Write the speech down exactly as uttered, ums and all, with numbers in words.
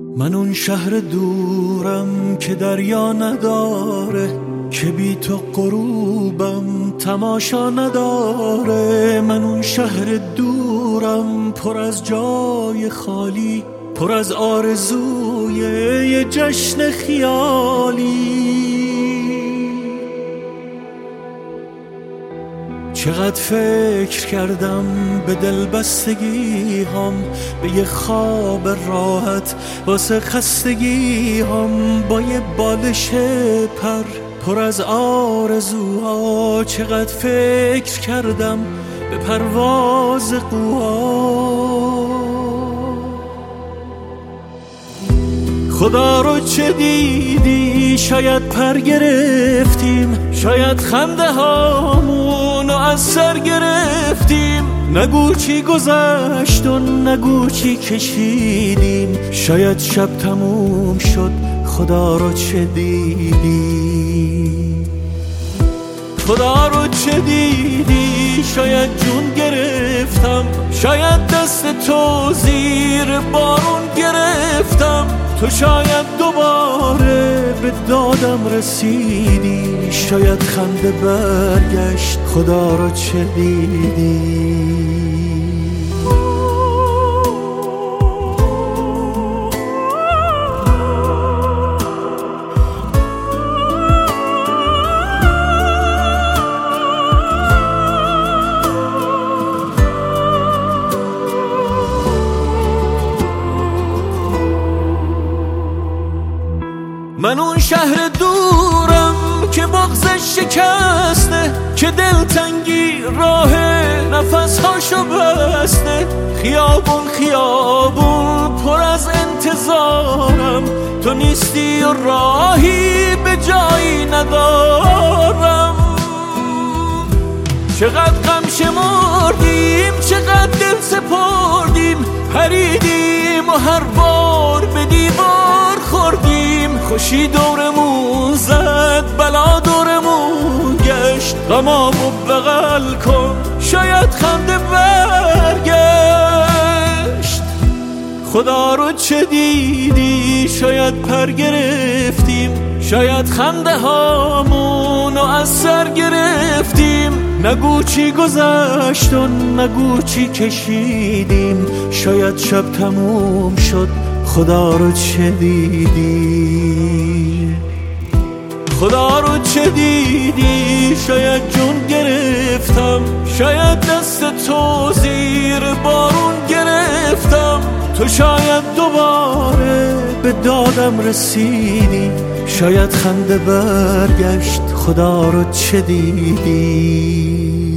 من اون شهر دورم که دریا نداره، که بی تو غروبم تماشا نداره. من اون شهر دورم پر از جای خالی، پر از آرزوی یه جشن خیالی. چقدر فکر کردم به دلبستگی هم، به یه خواب راحت واسه خستگی هم، با یه بالش پر پر از آرزوها. چقدر فکر کردم به پرواز قوا. خدا رو چه دیدی؟ شاید پر گرفتیم، شاید خنده هامونو از سر گرفتیم. نگو چی گذشت و نگو چی کشیدیم، شاید شب تموم شد. خدا رو چه دیدی؟ خدا رو چه دیدی؟ شاید جون گرفتم، شاید دست تو زیر بارون گرفتم. تو شاید دوباره به دادم رسیدی، شاید خنده برگشت. خدا رو چه دیدی؟ من اون شهر دورم که بغضش شکسته، که دلتنگی راه نفسهاشو بسته. خیابون خیابون پر از انتظارم، تو نیستی و راهی به جایی ندارم. چقدر غم شمردیم، چقدر دل سپردیم، پریدیم و هر بار به دیوار خوردیم. خوشی دورمون زد، بلا دورمون گشت. غمامو بغل کن، شاید خنده برگشت. خدا رو چه دیدی؟ شاید پر گرفتیم، شاید خنده هامونو از سر گرفتیم. نگو چی گذشت و نگو چی کشیدیم، شاید شب تموم شد. خدا رو چه دیدی؟ خدا رو چه دیدی؟ شاید جون گرفتم، شاید دست تو زیر بارون گرفتم. تو شاید دوباره به دادم رسیدی، شاید خنده برگشت. خدا رو چه دیدی؟